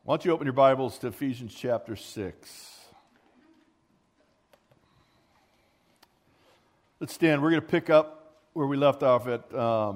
Why don't you open your Bibles to Ephesians chapter 6. Let's stand. We're going to pick up where we left off at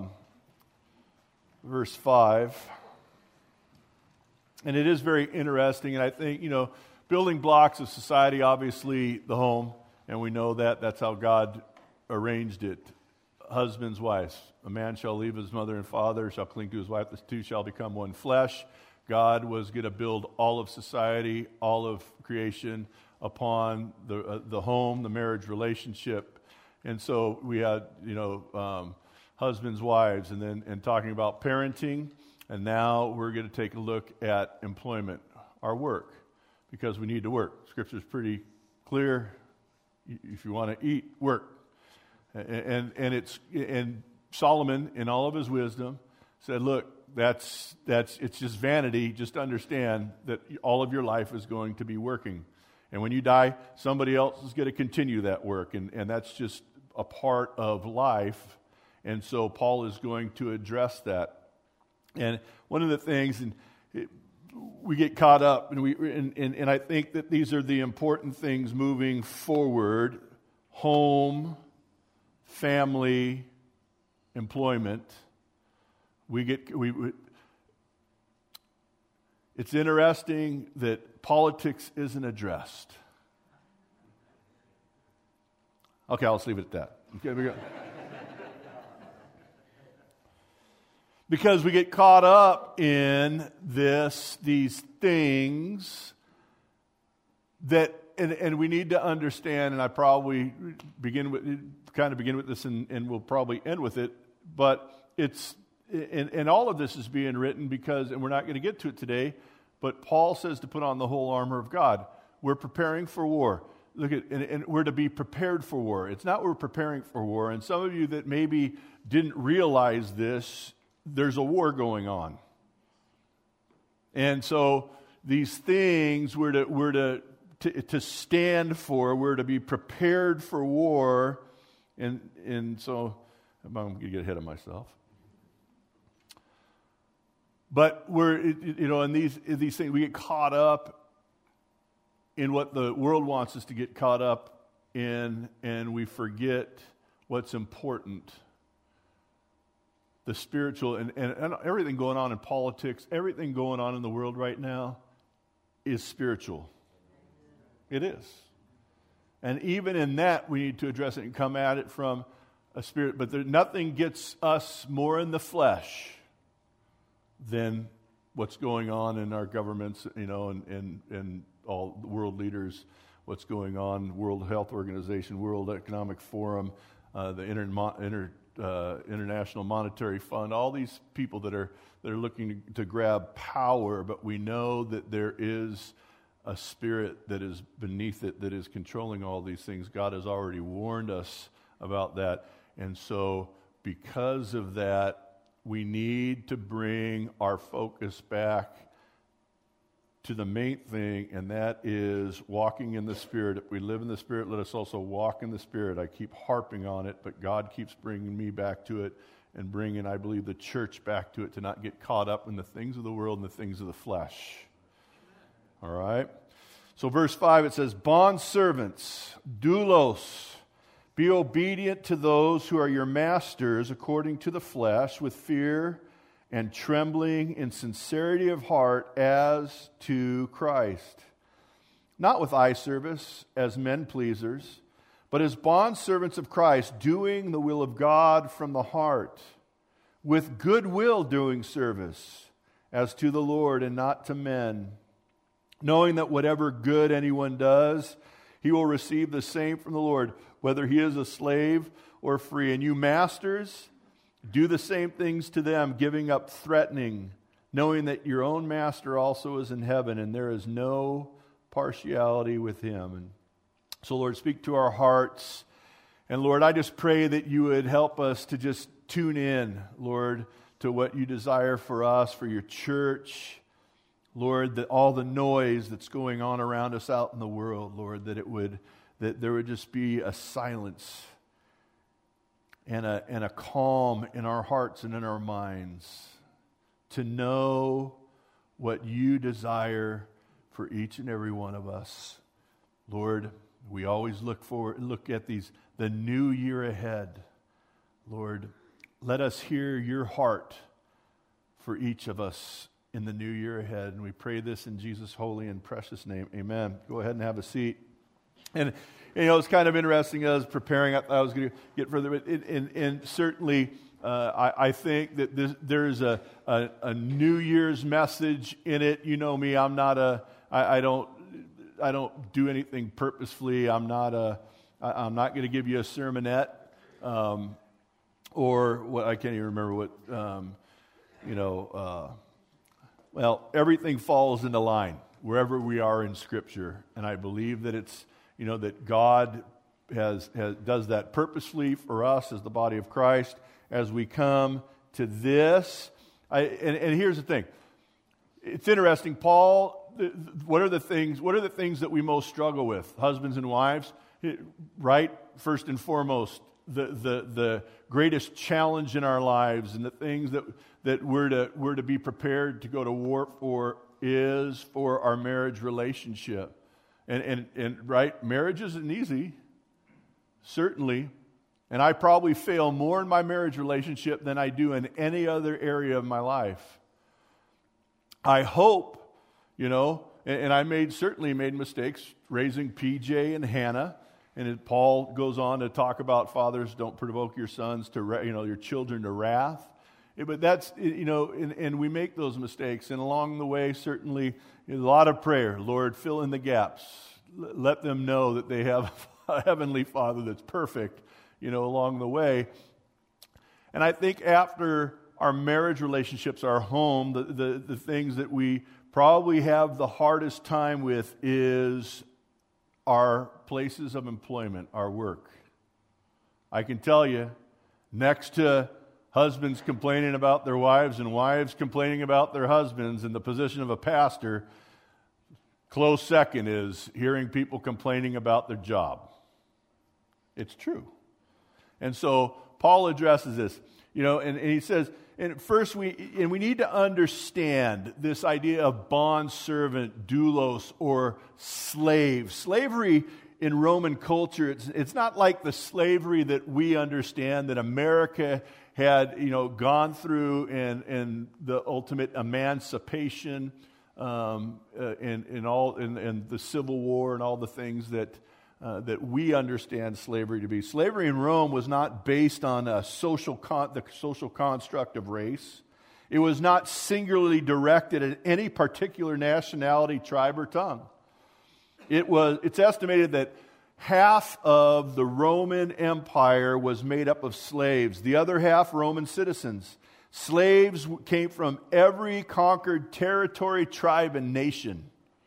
verse 5. And it is very interesting, and I think, building blocks of society, obviously the home, and we know that. That's how God arranged it. Husbands, wives. A man shall leave his mother and father, shall cling to his wife. The two shall become one flesh. God was going to build all of society, all of creation upon the home, the marriage relationship. And so we had, husbands, wives, and talking about parenting. And now we're going to take a look at employment, our work, because we need to work. Scripture is pretty clear. If you want to eat, work. And Solomon, in all of his wisdom, said, look, it's just vanity. Just understand that all of your life is going to be working. And when you die, somebody else is going to continue that work. And that's just a part of life. And so Paul is going to address that. And one of the things, we get caught up, and I think that these are the important things moving forward: home, family, employment. It's interesting that politics isn't addressed. Okay, I'll just leave it at that. Okay, we go. Because we get caught up in these things that, and we need to understand, and I probably begin with this, and we'll probably end with it, but it's, and all of this is being written because, and we're not going to get to it today, but Paul says to put on the whole armor of God. We're preparing for war. Look at, and we're to be prepared for war. It's not we're preparing for war, and some of you that maybe didn't realize this, there's a war going on. And so these things we're to stand for, we're to be prepared for war, and so I'm going to get ahead of myself. But we're, in these things, we get caught up in what the world wants us to get caught up in, and we forget what's important. The spiritual, and everything going on in politics, everything going on in the world right now is spiritual. It is. And even in that, we need to address it and come at it from a spirit. But nothing gets us more in the flesh than what's going on in our governments, and all the world leaders, what's going on, World Health Organization, World Economic Forum, the International Monetary Fund, all these people that are looking to grab power, but we know that there is a spirit that is beneath it that is controlling all these things. God has already warned us about that. And so because of that, we need to bring our focus back to the main thing, and that is walking in the Spirit. If we live in the Spirit, let us also walk in the Spirit. I keep harping on it, but God keeps bringing me back to it and bringing, I believe, the church back to it, to not get caught up in the things of the world and the things of the flesh. All right? So verse 5, it says, bondservants, doulos, be obedient to those who are your masters according to the flesh, with fear and trembling in sincerity of heart as to Christ. Not with eye service as men pleasers, but as bondservants of Christ, doing the will of God from the heart, with good will doing service as to the Lord and not to men, knowing that whatever good anyone does, he will receive the same from the Lord, whether he is a slave or free. And you masters, do the same things to them, giving up threatening, knowing that your own master also is in heaven, and there is no partiality with him. And so, Lord, speak to our hearts. And Lord, I just pray that you would help us to just tune in, Lord, to what you desire for us, for your church. Lord, that all the noise that's going on around us out in the world, Lord, that there would just be a silence and a calm in our hearts and in our minds to know what you desire for each and every one of us. Lord, we always look at the new year ahead. Lord, let us hear your heart for each of us in the new year ahead. And we pray this in Jesus' holy and precious name. Amen. Go ahead and have a seat. And, it's kind of interesting as preparing. I thought I was going to get further, but and certainly I think that there's a New Year's message in it. You know me, I'm not I don't do anything purposefully. I'm not going to give you a sermonette, or what, I can't even remember what, well, everything falls into line wherever we are in Scripture. And I believe that it's, that God does that purposefully for us as the body of Christ as we come to this. And here's the thing. It's interesting, Paul, what are the things that we most struggle with, husbands and wives? Right? First and foremost, the greatest challenge in our lives and the things that we're to be prepared to go to war for is for our marriage relationship. And right, marriage isn't easy, certainly. And I probably fail more in my marriage relationship than I do in any other area of my life. I hope, and I certainly made mistakes raising PJ and Hannah. And Paul goes on to talk about fathers, don't provoke your sons to, your children to wrath. But that's, and we make those mistakes. And along the way, certainly, a lot of prayer. Lord, fill in the gaps. Let them know that they have a heavenly Father that's perfect, along the way. And I think after our marriage relationships, our home, the things that we probably have the hardest time with is our places of employment, our work. I can tell you, next to husbands complaining about their wives and wives complaining about their husbands in the position of a pastor, close second is hearing people complaining about their job. It's true. And so Paul addresses this, and he says, and first we need to understand this idea of bondservant, doulos, or slave. Slavery in Roman culture, it's not like the slavery that we understand that America had, gone through in the ultimate emancipation, and the Civil War and all the things that we understand slavery to be. Slavery in Rome was not based on the social construct of race. It was not singularly directed at any particular nationality, tribe, or tongue. It's estimated that half of the Roman Empire was made up of slaves, the other half Roman citizens. Slaves came from every conquered territory, tribe, and nation.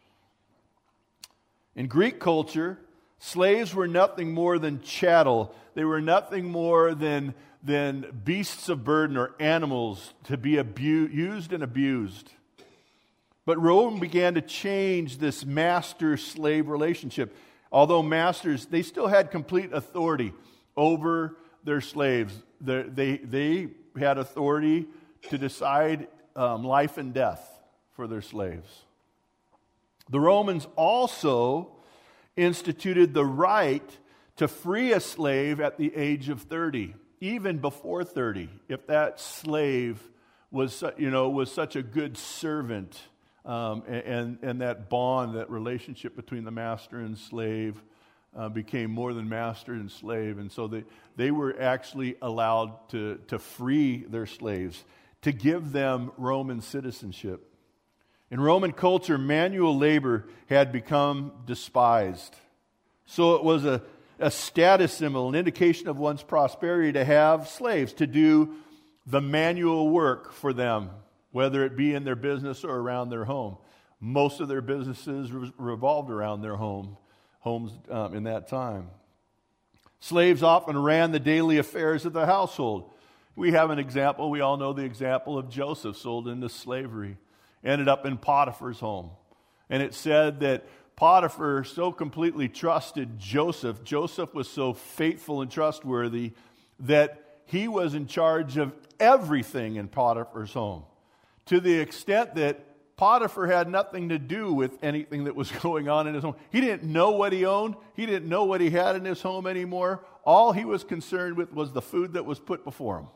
In Greek culture, slaves were nothing more than chattel. They were nothing more than beasts of burden or animals to be used and abused. But Rome began to change this master-slave relationship. Although masters, they still had complete authority over their slaves. They had authority to decide life and death for their slaves. The Romans also instituted the right to free a slave at the age of 30, even before 30, if that slave was such a good servant, and that bond, that relationship between the master and slave became more than master and slave, and so they were actually allowed to free their slaves, to give them Roman citizenship. In Roman culture, manual labor had become despised. So it was a status symbol, an indication of one's prosperity to have slaves, to do the manual work for them, whether it be in their business or around their home. Most of their businesses revolved around their homes in that time. Slaves often ran the daily affairs of the household. We have an example. We all know the example of Joseph, sold into slavery, ended up in Potiphar's home. And it said that Potiphar so completely trusted Joseph. Joseph was so faithful and trustworthy that he was in charge of everything in Potiphar's home, to the extent that Potiphar had nothing to do with anything that was going on in his home. He didn't know what he owned. He didn't know what he had in his home anymore. All he was concerned with was the food that was put before him.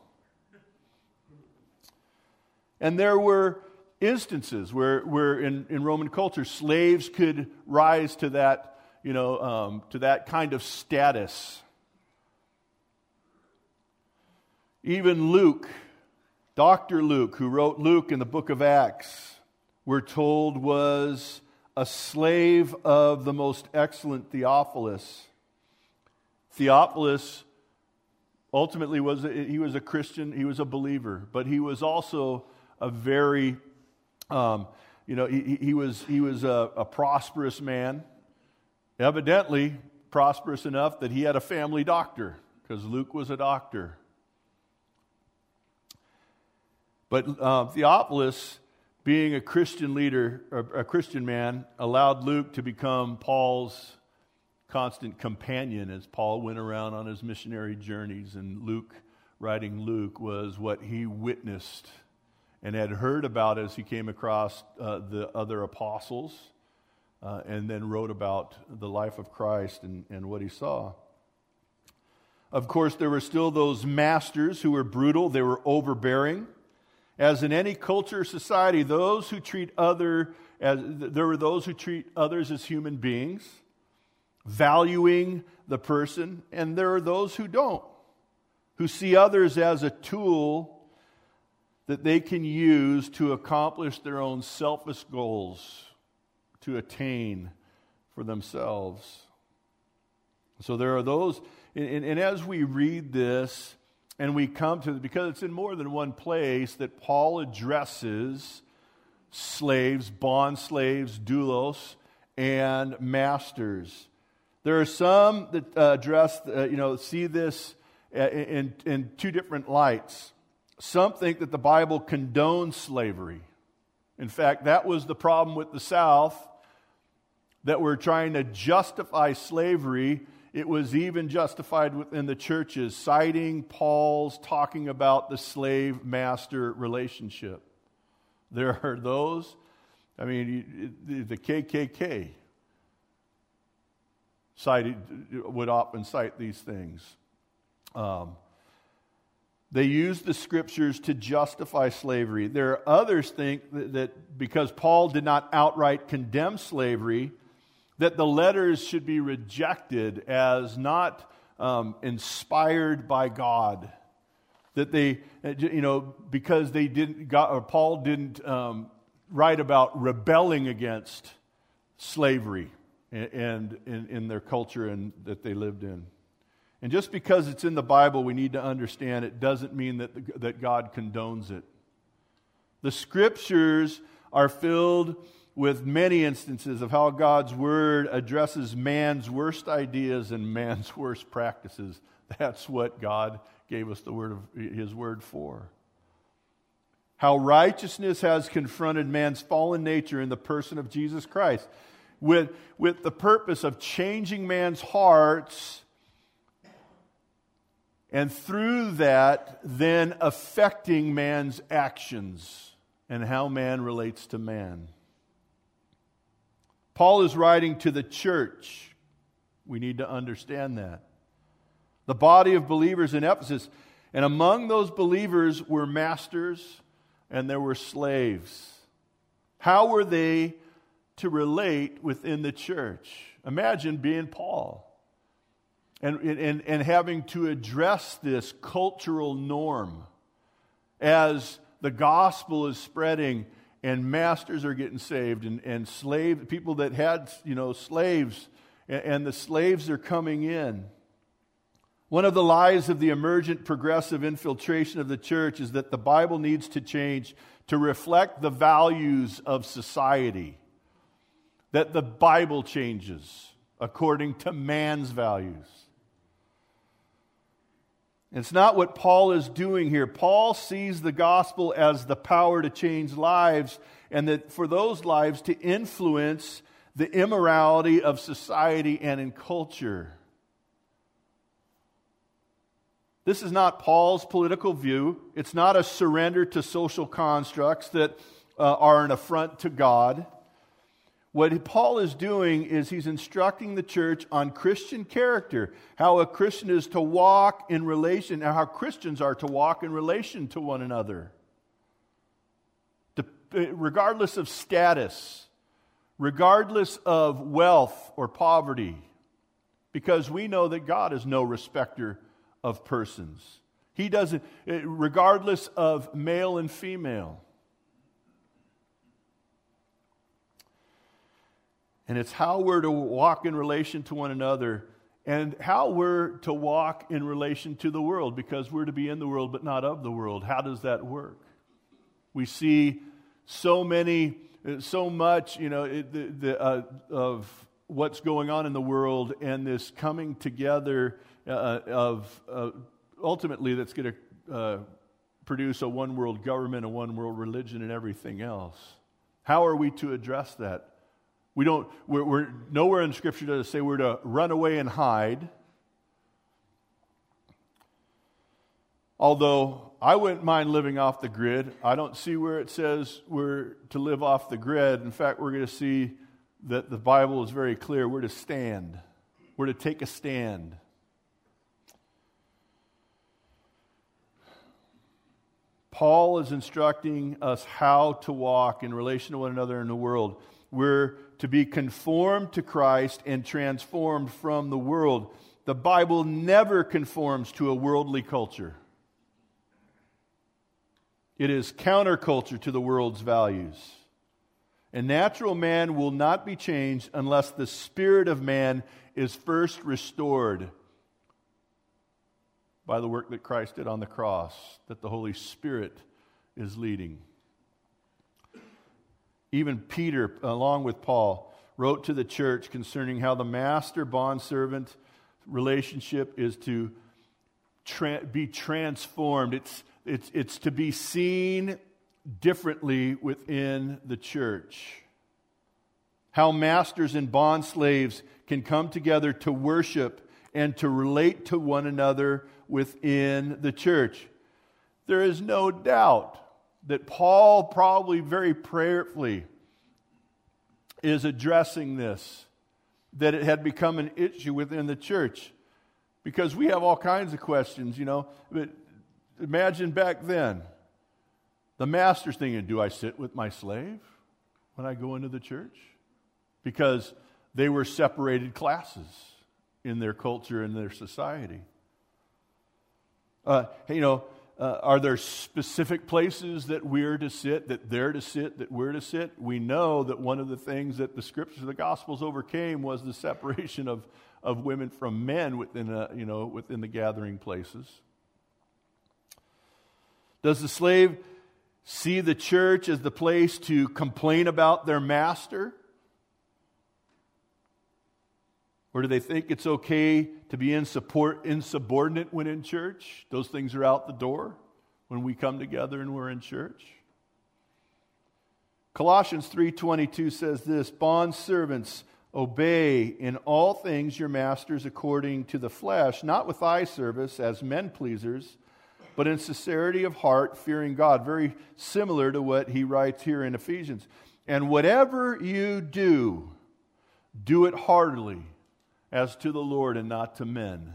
And there were instances where in Roman culture, slaves could rise to that, to that kind of status. Even Luke, Dr. Luke, who wrote Luke in the book of Acts, we're told was a slave of the most excellent Theophilus. Theophilus ultimately was a Christian, he was a believer, but he was also a very, he was a prosperous man, evidently prosperous enough that he had a family doctor, because Luke was a doctor. But Theophilus, being a Christian leader, a Christian man, allowed Luke to become Paul's constant companion as Paul went around on his missionary journeys. And Luke, writing Luke, was what he witnessed and had heard about as he came across the other apostles, and then wrote about the life of Christ and what he saw. Of course, there were still those masters who were brutal, they were overbearing. As in any culture or society, there were those who treat others as human beings, valuing the person, and there are those who don't, who see others as a tool that they can use to accomplish their own selfish goals, to attain for themselves. So there are those, and as we read this, and we come to, because it's in more than one place that Paul addresses slaves, bond slaves, doulos, and masters. There are some that address, see this in two different lights. Some think that the Bible condones slavery. In fact, that was the problem with the South, that were trying to justify slavery. It was even justified within the churches, citing Paul's talking about the slave-master relationship. There are those, the KKK would often cite these things. They use the scriptures to justify slavery. There are others think that because Paul did not outright condemn slavery, that the letters should be rejected as not inspired by God. That they, because they didn't, Paul didn't write about rebelling against slavery and in their culture and that they lived in. And just because it's in the Bible, we need to understand it doesn't mean that God condones it. The scriptures are filled with many instances of how God's Word addresses man's worst ideas and man's worst practices. That's what God gave us His Word for. How righteousness has confronted man's fallen nature in the person of Jesus Christ, with the purpose of changing man's hearts, and through that, then affecting man's actions and how man relates to man. Paul is writing to the church. We need to understand that. The body of believers in Ephesus. And among those believers were masters and there were slaves. How were they to relate within the church? Imagine being Paul and having to address this cultural norm as the gospel is spreading. And masters are getting saved, and people that had, slaves, and the slaves are coming in. One of the lies of the emergent progressive infiltration of the church is that the Bible needs to change to reflect the values of society. That the Bible changes according to man's values. It's not what Paul is doing here. Paul sees the gospel as the power to change lives, and that for those lives to influence the immorality of society and in culture. This is not Paul's political view. It's not a surrender to social constructs that are an affront to God. What Paul is doing is he's instructing the church on Christian character, how a Christian is to walk in relation, how Christians are to walk in relation to one another. Regardless of status, regardless of wealth or poverty, because we know that God is no respecter of persons. He doesn't, regardless of male and female. And it's how we're to walk in relation to one another and how we're to walk in relation to the world, because we're to be in the world but not of the world. How does that work? We see so much, of what's going on in the world, and this coming together ultimately that's going to produce a one world government, a one world religion, and everything else. How are we to address that? We're nowhere in Scripture does it say we're to run away and hide. Although I wouldn't mind living off the grid, I don't see where it says we're to live off the grid. In fact, we're going to see that the Bible is very clear. We're to stand. We're to take a stand. Paul is instructing us how to walk in relation to one another in the world. We're to be conformed to Christ and transformed from the world. The Bible never conforms to a worldly culture. It is counterculture to the world's values. And natural man will not be changed unless the spirit of man is first restored by the work that Christ did on the cross, that the Holy Spirit is leading. Even Peter, along with Paul, wrote to the church concerning how the master-bondservant relationship is to be transformed. It's to be seen differently within the church. How masters and bondslaves can come together to worship and to relate to one another within the church. There is no doubt that Paul probably very prayerfully is addressing this, that it had become an issue within the church. Because we have all kinds of questions, But imagine back then, the master's thinking, do I sit with my slave when I go into the church? Because they were separated classes in their culture and their society. Are there specific places that we're to sit, that they're to sit, that we're to sit? We know that one of the things that the Scriptures of the Gospels overcame was the separation of women from men within the gathering places. Does the slave see the church as the place to complain about their master? Or do they think it's okay to be insubordinate when in church? Those things are out the door when we come together and we're in church. Colossians 3:22 says this, "Bondservants, obey in all things your masters according to the flesh, not with eye service as men pleasers, but in sincerity of heart, fearing God." Very similar to what he writes here in Ephesians. "And whatever you do, do it heartily, as to the Lord and not to men,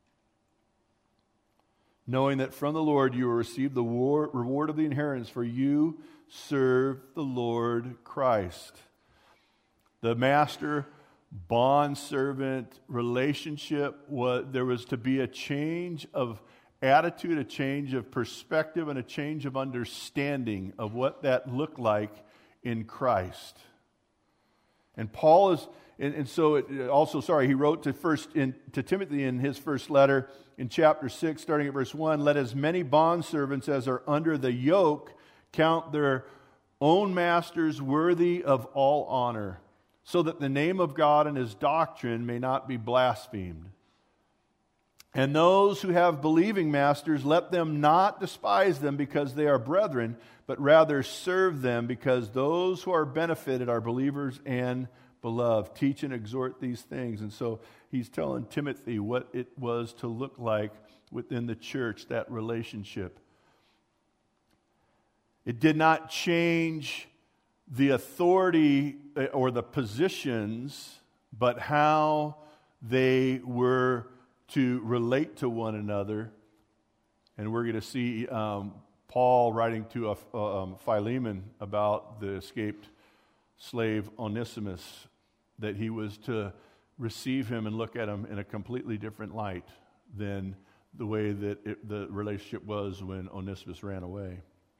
knowing that from the Lord you will receive the reward of the inheritance, for you serve the Lord Christ." The master-bond-servant relationship, there was to be a change of attitude, a change of perspective, and a change of understanding of what that looked like in Christ. And Paul is... he wrote to Timothy in his first letter in chapter 6, starting at verse 1, "Let as many bondservants as are under the yoke count their own masters worthy of all honor, so that the name of God and His doctrine may not be blasphemed. And those who have believing masters, let them not despise them because they are brethren, but rather serve them, because those who are benefited are believers and beloved. Teach and exhort these things." And so he's telling Timothy what it was to look like within the church, that relationship. It did not change the authority or the positions, but how they were to relate to one another. And we're going to see Paul writing to Philemon about the escaped slave Onesimus, that he was to receive him and look at him in a completely different light than the way that the relationship was when Onesimus ran away.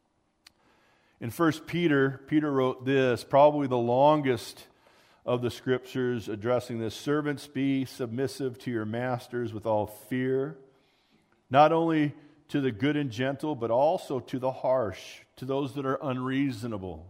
In 1 Peter, Peter wrote this, probably the longest of the scriptures addressing this. Servants, be submissive to your masters with all fear, not only to the good and gentle, but also to the harsh, to those that are unreasonable.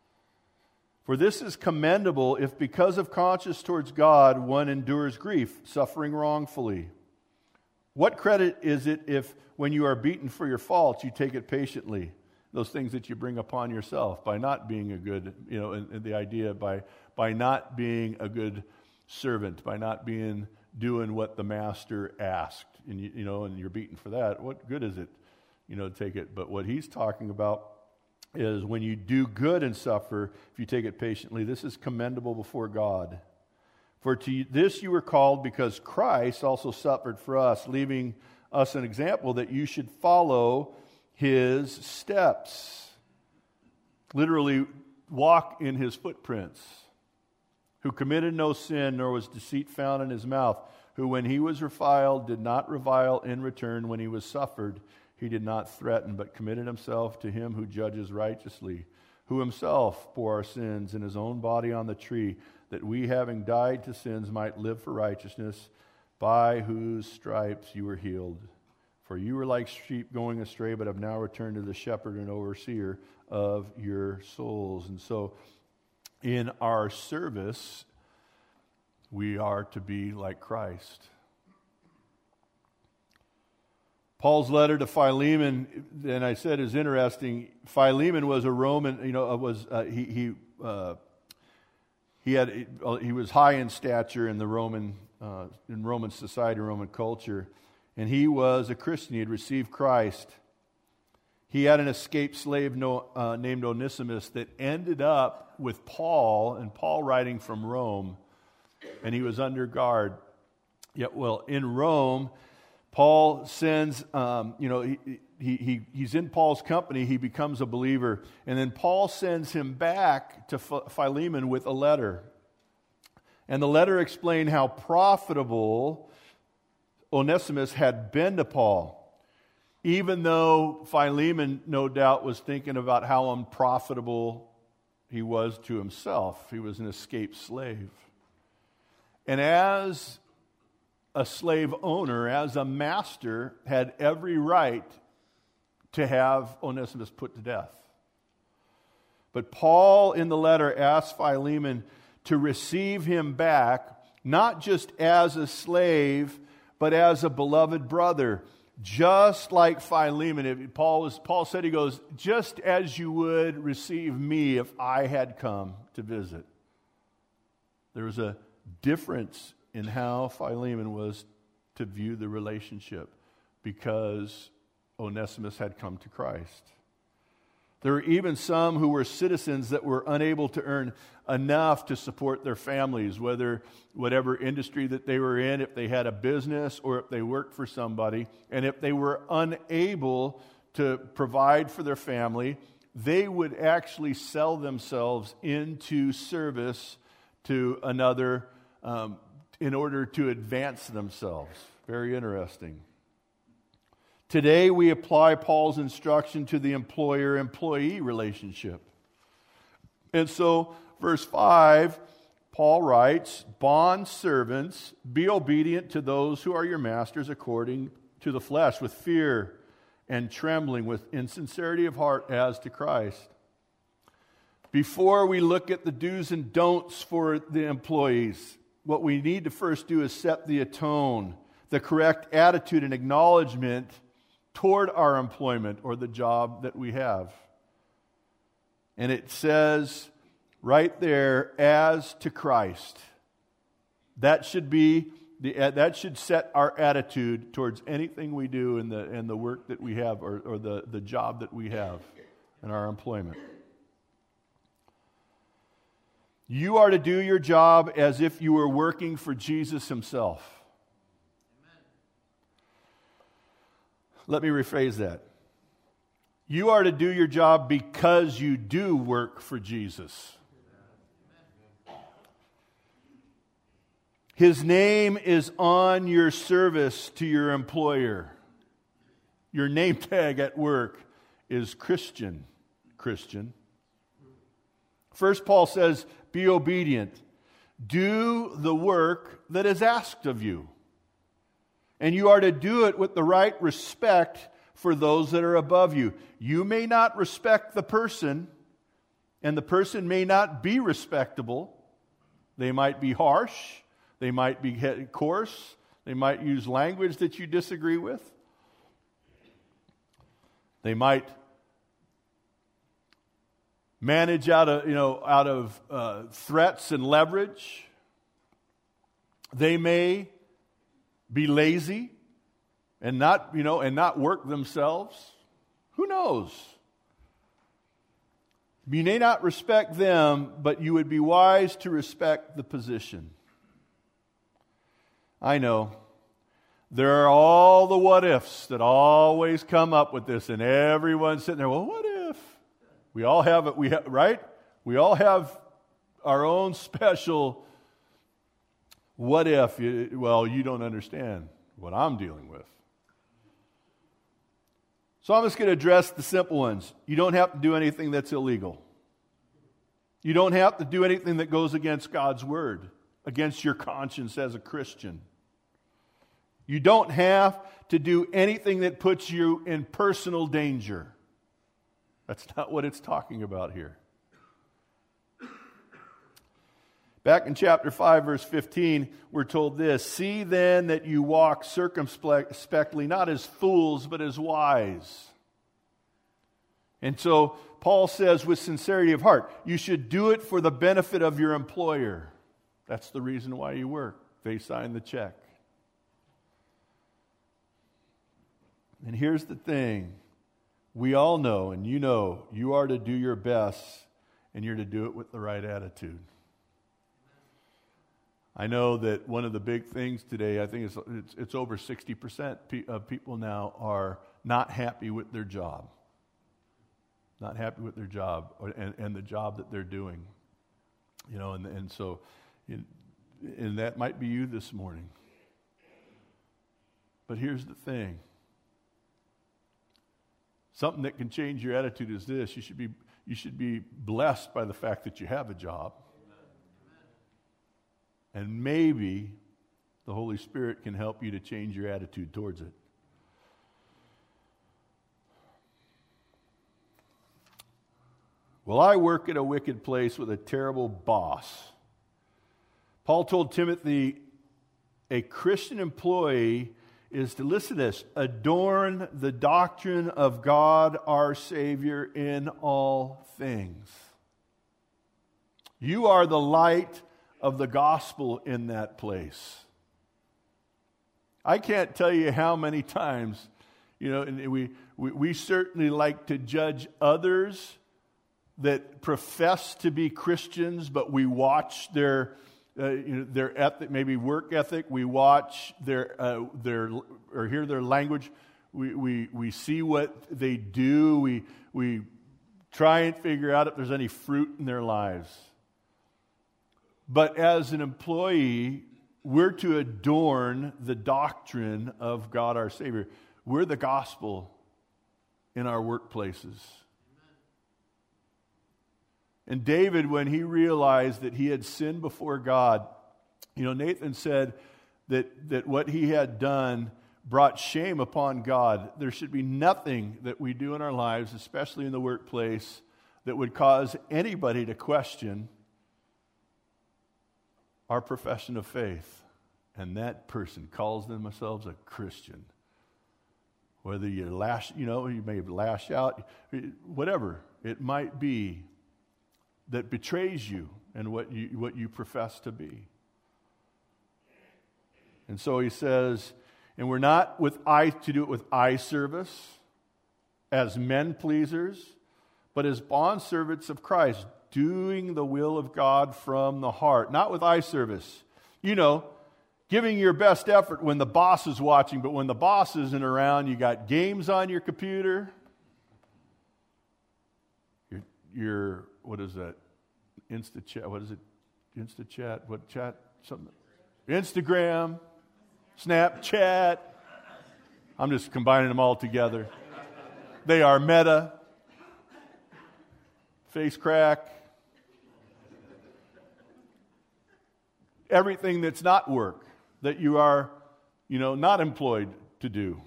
For this is commendable if because of conscience towards God one endures grief, suffering wrongfully. What credit is it if when you are beaten for your faults you take it patiently? Those things that you bring upon yourself by not being a good, and the idea by not being a good servant, by not doing what the master asked, and and you're beaten for that. What good is it, to take it? But what he's talking about is when you do good and suffer, if you take it patiently, this is commendable before God. For to this you were called, because Christ also suffered for us, leaving us an example that you should follow his steps. Literally, walk in his footprints. Who committed no sin, nor was deceit found in his mouth. Who, when he was reviled, did not revile in return. When he was suffered, he did not threaten, but committed himself to him who judges righteously. Who himself bore our sins in his own body on the tree, that we, having died to sins, might live for righteousness, by whose stripes you were healed. For you were like sheep going astray, but have now returned to the shepherd and overseer of your souls. And so, in our service, we are to be like Christ. Paul's letter to Philemon, and I said, is interesting. Philemon was a Roman. He was high in stature in the Roman society, Roman culture. And he was a Christian. He had received Christ. He had an escaped slave named Onesimus that ended up with Paul, and Paul writing from Rome, and he was under guard. In Rome, Paul sends, he's in Paul's company. He becomes a believer. And then Paul sends him back to Philemon with a letter. And the letter explained how profitable Onesimus had been to Paul, even though Philemon, no doubt, was thinking about how unprofitable he was to himself. He was an escaped slave. And as a slave owner, as a master, had every right to have Onesimus put to death. But Paul, in the letter, asked Philemon to receive him back, not just as a slave, but as a beloved brother, just like Philemon. Paul said, he goes, just as you would receive me if I had come to visit. There was a difference in how Philemon was to view the relationship because Onesimus had come to Christ. There were even some who were citizens that were unable to earn enough to support their families, whatever industry that they were in, if they had a business or if they worked for somebody. And if they were unable to provide for their family, they would actually sell themselves into service to another in order to advance themselves. Very interesting. Today, we apply Paul's instruction to the employer-employee relationship. And so, verse 5, Paul writes, "Bond servants, be obedient to those who are your masters according to the flesh, with fear and trembling, with insincerity of heart as to Christ." Before we look at the do's and don'ts for the employees, what we need to first do is set the tone, the correct attitude and acknowledgement toward our employment or the job that we have. And it says right there, as to Christ. That should set our attitude towards anything we do in the work that we have or the job that we have in our employment. You are to do your job as if you were working for Jesus himself. Let me rephrase that. You are to do your job because you do work for Jesus. His name is on your service to your employer. Your name tag at work is Christian. Christian. First, Paul says, be obedient. Do the work that is asked of you. And you are to do it with the right respect for those that are above you. You may not respect the person, and the person may not be respectable. They might be harsh. They might be coarse. They might use language that you disagree with. They might manage out of threats and leverage. They may be lazy and not work themselves. Who knows? You may not respect them, but you would be wise to respect the position. I know. There are all the what ifs that always come up with this, and everyone's sitting there, well, what if? We all have it, right? We all have our own special what if. Well, you don't understand what I'm dealing with. So I'm just going to address the simple ones. You don't have to do anything that's illegal. You don't have to do anything that goes against God's word, against your conscience as a Christian. You don't have to do anything that puts you in personal danger. That's not what it's talking about here. Back in chapter 5, verse 15, we're told this, see then that you walk circumspectly, not as fools, but as wise. And so Paul says with sincerity of heart, you should do it for the benefit of your employer. That's the reason why you work. They sign the check. And here's the thing. We all know, and you know, you are to do your best, and you're to do it with the right attitude. I know that one of the big things today, I think it's over 60% of people now are not happy with their job. Not happy with their job and the job that they're doing. You know, and so, and that might be you this morning. But here's the thing. Something that can change your attitude is this. You should be blessed by the fact that you have a job. And maybe the Holy Spirit can help you to change your attitude towards it. Well, I work at a wicked place with a terrible boss. Paul told Timothy, a Christian employee is to, listen to this, adorn the doctrine of God our Savior in all things. You are the light of the gospel in that place. I can't tell you how many times, and we certainly like to judge others that profess to be Christians, but we watch their ethic, maybe work ethic. We watch their or hear their language. We see what they do. We try and figure out if there's any fruit in their lives. But as an employee, we're to adorn the doctrine of God our Savior. We're the gospel in our workplaces. And David, when he realized that he had sinned before God, Nathan said that what he had done brought shame upon God. There should be nothing that we do in our lives, especially in the workplace, that would cause anybody to question our profession of faith. And that person calls themselves a Christian. Whether you you may lash out, whatever it might be that betrays you and what you profess to be. And so he says, and we're not to do it with eye service, as men pleasers, but as bondservants of Christ. doing the will of God from the heart, not with eye service. You know, giving your best effort when the boss is watching, but when the boss isn't around, you got games on your computer. Your what is that? InstaChat. What is it? InstaChat. What chat? Something. Instagram. Snapchat. I'm just combining them all together. They are Meta. Face crack. Everything that's not work, that you are, not employed to do.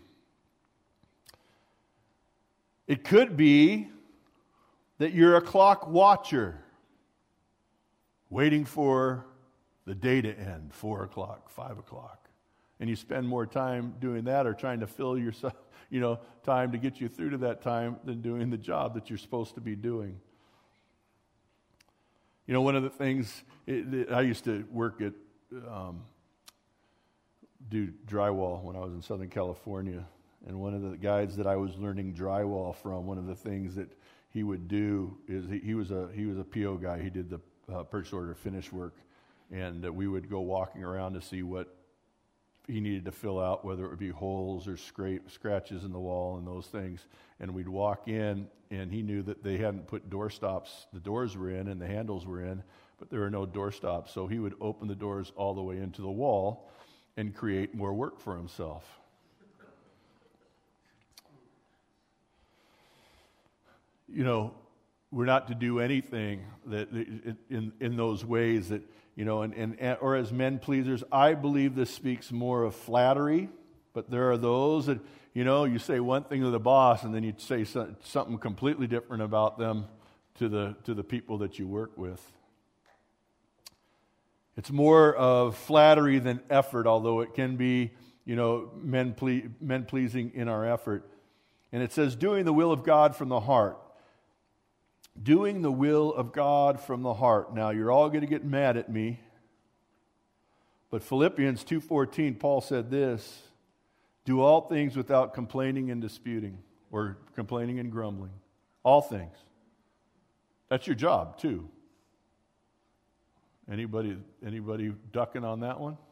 It could be that you're a clock watcher, waiting for the day to end, 4 o'clock, 5 o'clock. And you spend more time doing that or trying to fill yourself, time to get you through to that time than doing the job that you're supposed to be doing. One of the things, I used to work at, do drywall when I was in Southern California. And one of the guys that I was learning drywall from, one of the things that he would do is he was a PO guy. He did the purchase order finish work, and we would go walking around to see what he needed to fill out, whether it would be holes or scratches in the wall and those things. And we'd walk in, and he knew that they hadn't put door stops. The doors were in and the handles were in, but there were no door stops. So he would open the doors all the way into the wall and create more work for himself. We're not to do anything that in those ways that, or as men pleasers. I believe this speaks more of flattery, but there are those that, you say one thing to the boss and then you say something completely different about them to the people that you work with. It's more of flattery than effort, although it can be, men pleasing in our effort. And it says, doing the will of God from the heart. Doing the will of God from the heart. Now, you're all going to get mad at me, but Philippians 2:14, Paul said this, do all things without complaining and disputing, or complaining and grumbling. All things. That's your job, too. Anybody ducking on that one?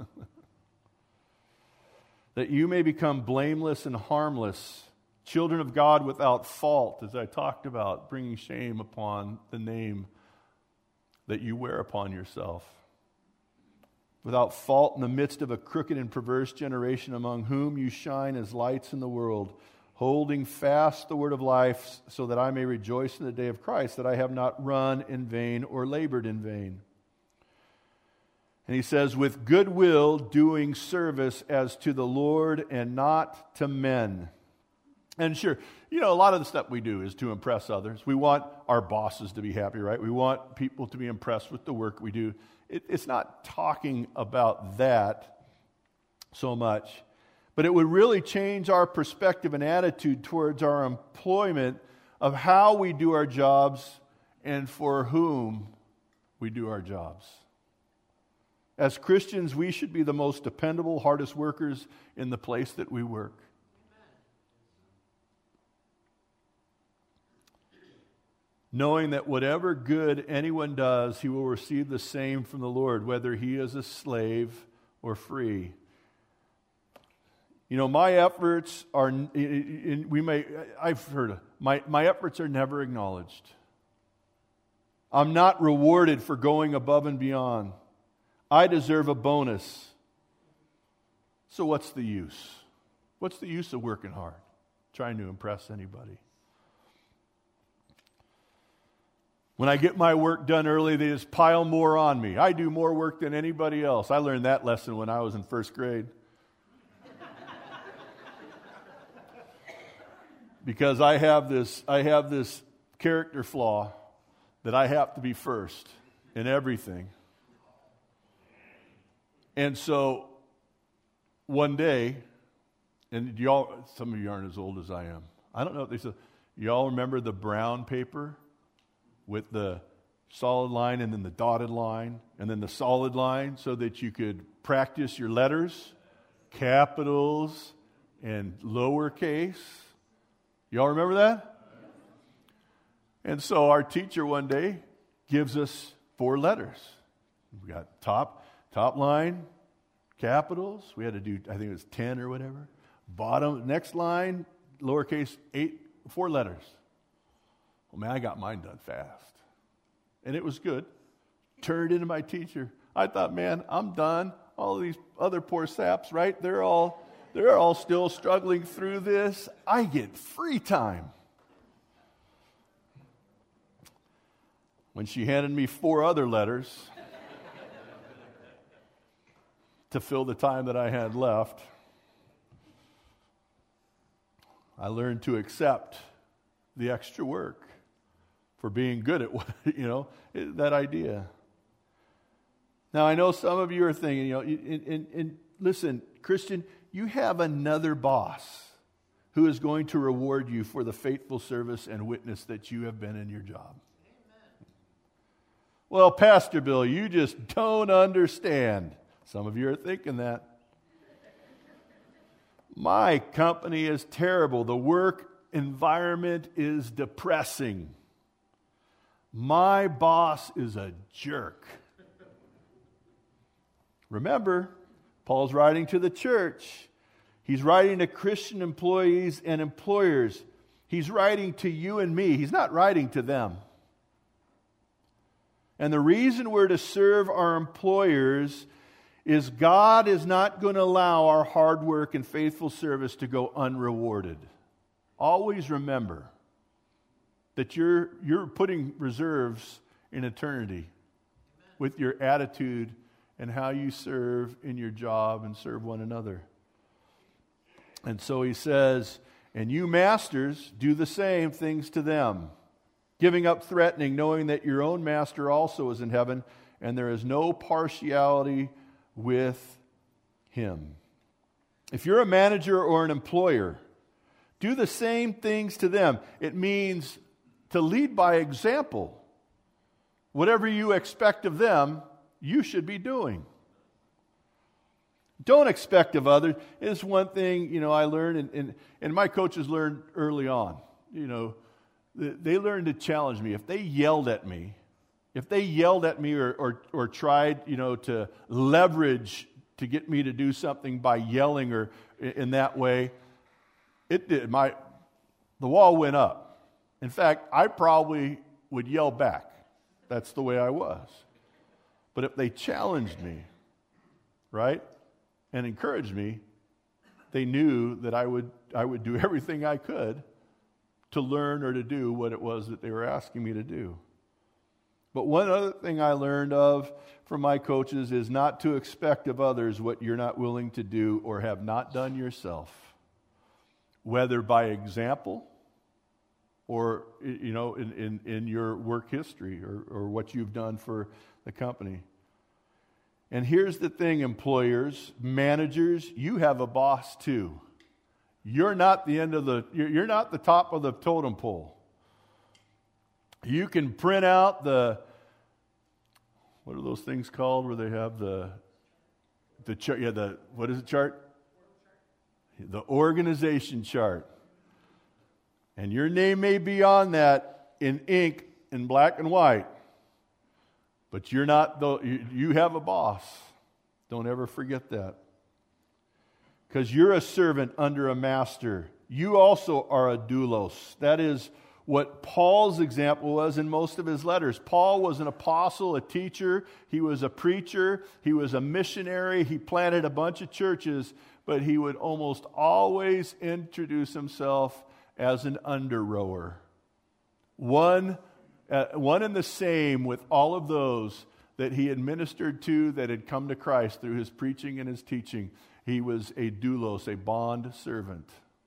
That you may become blameless and harmless, children of God without fault, as I talked about, bringing shame upon the name that you wear upon yourself. Without fault in the midst of a crooked and perverse generation, among whom you shine as lights in the world, holding fast the word of life, so that I may rejoice in the day of Christ, that I have not run in vain or labored in vain. And he says, with good will doing service as to the Lord and not to men. And sure, a lot of the stuff we do is to impress others. We want our bosses to be happy, right? We want people to be impressed with the work we do. It's not talking about that so much, but it would really change our perspective and attitude towards our employment of how we do our jobs and for whom we do our jobs. As Christians, we should be the most dependable, hardest workers in the place that we work. Knowing that whatever good anyone does, he will receive the same from the Lord, whether he is a slave or free. My efforts are, my efforts are never acknowledged. I'm not rewarded for going above and beyond. I deserve a bonus. So what's the use? What's the use of working hard, trying to impress anybody? When I get my work done early, they just pile more on me. I do more work than anybody else. I learned that lesson when I was in first grade. Because I have this character flaw that I have to be first in everything. And so one day, and some of you aren't as old as I am. I don't know if they said, y'all remember the brown paper with the solid line and then the dotted line and then the solid line so that you could practice your letters, capitals, and lowercase? Y'all remember that? And so our teacher one day, gives us 4 letters. We got top line, capitals. We had to do, I think it was 10 or whatever. Bottom, next line, lowercase 4 letters. Well, man, I got mine done fast. And it was good. Turned into my teacher. I thought, man, I'm done. All of these other poor saps, right? They're all still struggling through this. I get free time. When she handed me 4 other letters to fill the time that I had left, I learned to accept the extra work for being good at what, that idea. Now, I know some of you are thinking, and listen, Christian, you have another boss who is going to reward you for the faithful service and witness that you have been in your job. Amen. Well, Pastor Bill, you just don't understand. Some of you are thinking that. My company is terrible. The work environment is depressing. My boss is a jerk. Remember, Paul's writing to the church. He's writing to Christian employees and employers. He's writing to you and me. He's not writing to them. And the reason we're to serve our employers is God is not going to allow our hard work and faithful service to go unrewarded. Always remember that you're putting reserves in eternity with your attitude and how you serve in your job and serve one another. And so he says, and you masters, do the same things to them, giving up threatening, knowing that your own master also is in heaven, and there is no partiality with him. If you're a manager or an employer, do the same things to them. It means to lead by example. Whatever you expect of them, you should be doing. Don't expect of others. It's one thing, I learned, and my coaches learned early on. They learned to challenge me. If they yelled at me or tried, to leverage to get me to do something by yelling or in that way, the wall went up. In fact, I probably would yell back. That's the way I was. But if they challenged me, right, and encouraged me, they knew that I would do everything I could to learn or to do what it was that they were asking me to do. But one other thing I learned from my coaches is not to expect of others what you're not willing to do or have not done yourself, whether by example or in your work history or what you've done for the company. And here's the thing, employers, managers, you have a boss too. You're not you're not the top of the totem pole. You can print out what are those things called where they have the chart? Yeah, what is the chart? The organization chart. And your name may be on that in ink in black and white. But you're not, you have a boss. Don't ever forget that. Because you're a servant under a master. You also are a doulos. That is what Paul's example was in most of his letters. Paul was an apostle, a teacher. He was a preacher. He was a missionary. He planted a bunch of churches. But he would almost always introduce himself as an under-rower. One and the same with all of those that he had ministered to that had come to Christ through his preaching and his teaching. He was a doulos, a bond servant.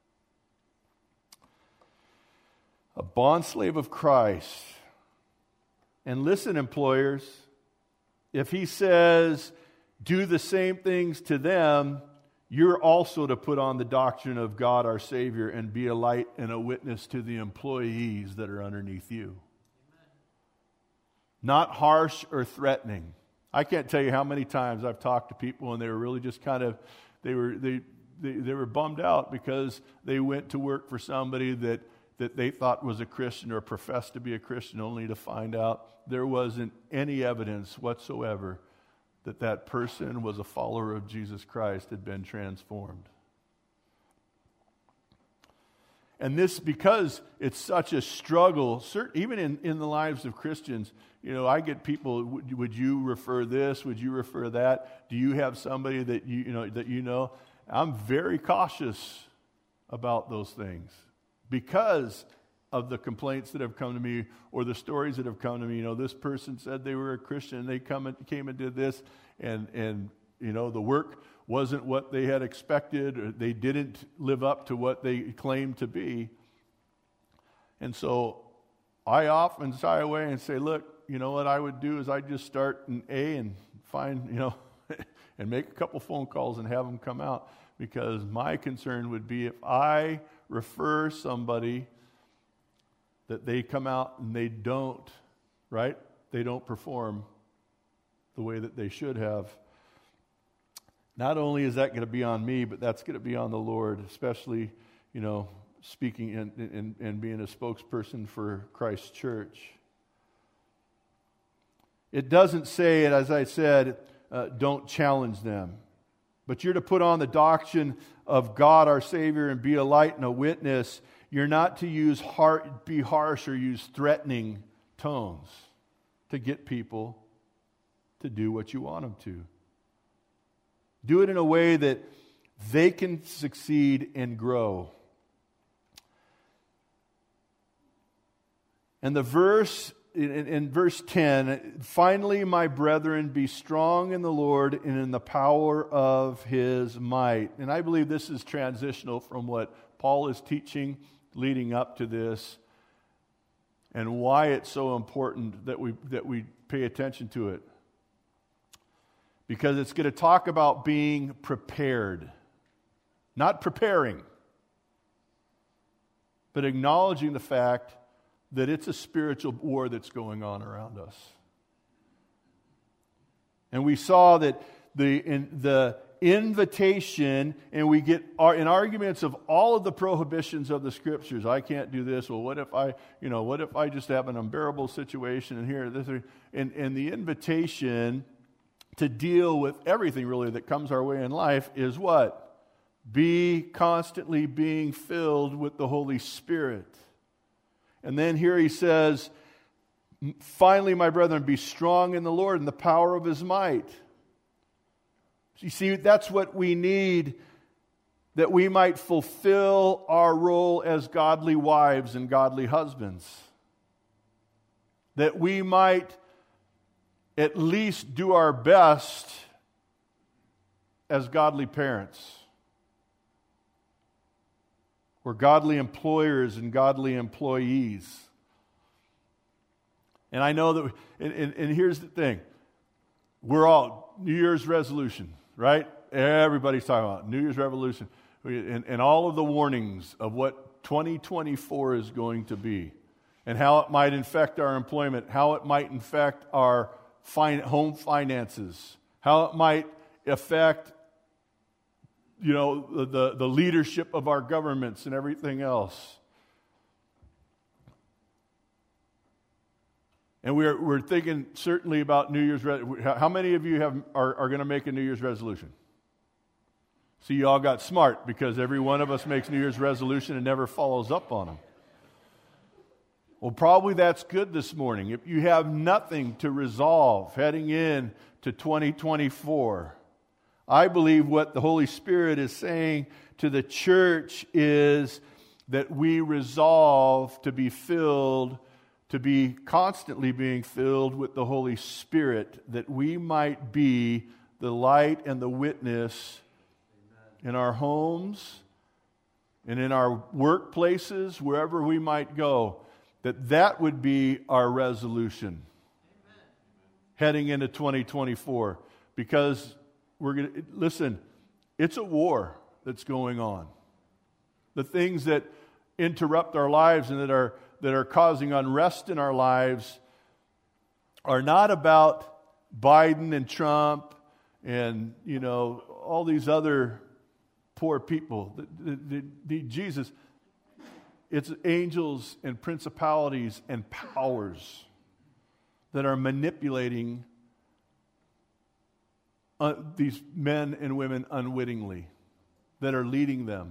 A bond slave of Christ. And listen, employers, if he says, do the same things to them, you're also to put on the doctrine of God our Savior and be a light and a witness to the employees that are underneath you. Amen. Not harsh or threatening. I can't tell you how many times I've talked to people and they were really just kind of, they were bummed out because they went to work for somebody that that they thought was a Christian or professed to be a Christian, only to find out there wasn't any evidence whatsoever that that person was a follower of Jesus Christ, had been transformed. And this, because it's such a struggle, even in the lives of Christians, I get people, would you refer this? Would you refer that? Do you have somebody that you know? I'm very cautious about those things because of the complaints that have come to me or the stories that have come to me. This person said they were a Christian and they came and did this, and the work wasn't what they had expected, or they didn't live up to what they claimed to be. And so I often shy away and say, look, what I would do is I'd just start an A and find, and make a couple phone calls and have them come out, because my concern would be if I refer somebody that they come out and they don't perform the way that they should have. Not only is that going to be on me, but that's going to be on the Lord, especially, speaking and being a spokesperson for Christ's church. It doesn't say, as I said, don't challenge them. But you're to put on the doctrine of God our Savior and be a light and a witness. You're not to be harsh or use threatening tones to get people to do what you want them to. Do it in a way that they can succeed and grow. And the verse, in verse 10, finally, my brethren, be strong in the Lord and in the power of His might. And I believe this is transitional from what Paul is teaching leading up to this, and why it's so important that we pay attention to it. Because it's going to talk about being prepared. Not preparing, but acknowledging the fact that it's a spiritual war that's going on around us. And we saw that the invitation, and we get in arguments of all of the prohibitions of the Scriptures. I can't do this. Well, what if I just have an unbearable situation and here, this, and the invitation to deal with everything really that comes our way in life is what? Be constantly being filled with the Holy Spirit. And then here he says, finally, my brethren, be strong in the Lord and the power of His might. You see, that's what we need, that we might fulfill our role as godly wives and godly husbands. That we might at least do our best as godly parents, or godly employers and godly employees. And I know that, and here's the thing, we're all New Year's resolution, right? Everybody's talking about New Year's resolution, and all of the warnings of what 2024 is going to be, and how it might infect our employment, how it might infect our home finances, how it might affect, the leadership of our governments and everything else. And we're thinking certainly about New Year's. How many of you are going to make a New Year's resolution? See, you all got smart, because every one of us makes New Year's resolution and never follows up on them. Well, probably that's good this morning. If you have nothing to resolve heading in to 2024, I believe what the Holy Spirit is saying to the church is that we resolve to be constantly being filled with the Holy Spirit, that we might be the light and the witness in our homes and in our workplaces, wherever we might go. That would be our resolution heading into 2024. Because listen, it's a war that's going on. The things that interrupt our lives and that are causing unrest in our lives are not about Biden and Trump and, all these other poor people. Jesus, It's angels and principalities and powers that are manipulating these men and women unwittingly, that are leading them.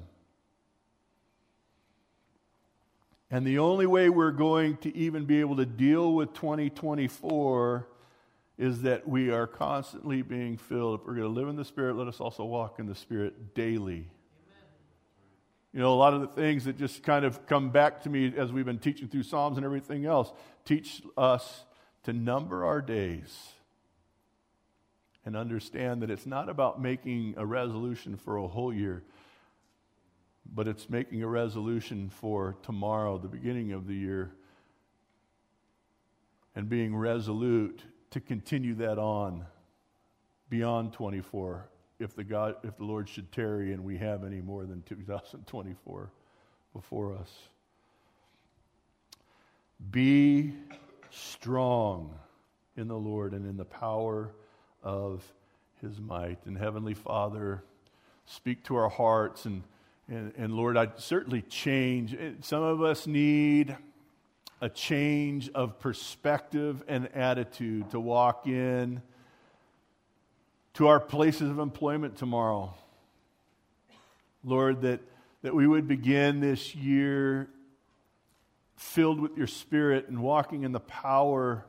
And the only way we're going to even be able to deal with 2024 is that we are constantly being filled. If we're going to live in the Spirit, let us also walk in the Spirit daily. You know, a lot of the things that just kind of come back to me as we've been teaching through Psalms and everything else teach us to number our days and understand that it's not about making a resolution for a whole year, but it's making a resolution for tomorrow, the beginning of the year, and being resolute to continue that on beyond 24 if the Lord should tarry and we have any more than 2024 before us. Be strong in the Lord and in the power of His might. And Heavenly Father, speak to our hearts and Lord, I'd certainly change. Some of us need a change of perspective and attitude to walk in to our places of employment tomorrow. Lord, that we would begin this year filled with your Spirit and walking in the power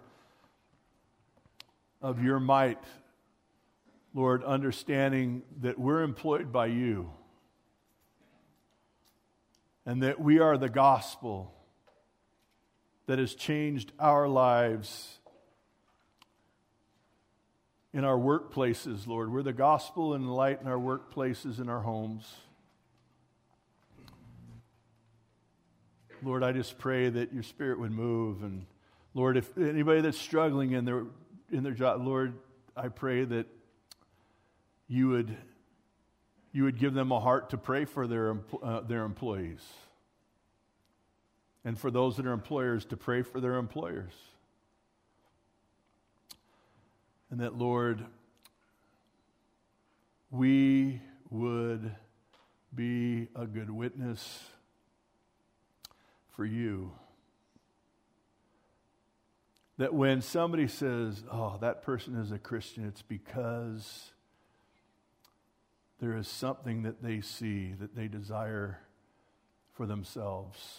of your might. Lord, understanding that we're employed by you and that we are the gospel that has changed our lives in our workplaces, Lord. We're the gospel and light in our workplaces, in our homes. Lord, I just pray that your Spirit would move. And Lord, if anybody that's struggling in their job, Lord, I pray that you would give them a heart to pray for their employees. And for those that are employers, to pray for their employers. And that, Lord, we would be a good witness for you. That when somebody says, oh, that person is a Christian, it's because there is something that they see, that they desire for themselves.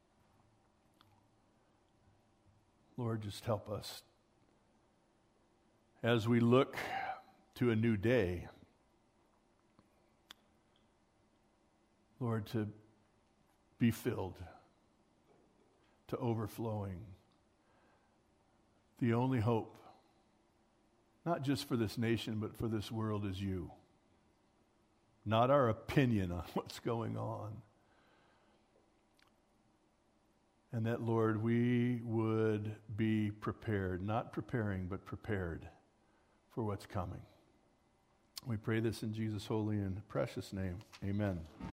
Lord, just help us as we look to a new day. Lord, to be filled to overflowing. The only hope, not just for this nation, but for this world, is you. Not our opinion on what's going on. And that, Lord, we would be prepared, not preparing, but prepared for what's coming. We pray this in Jesus' holy and precious name. Amen.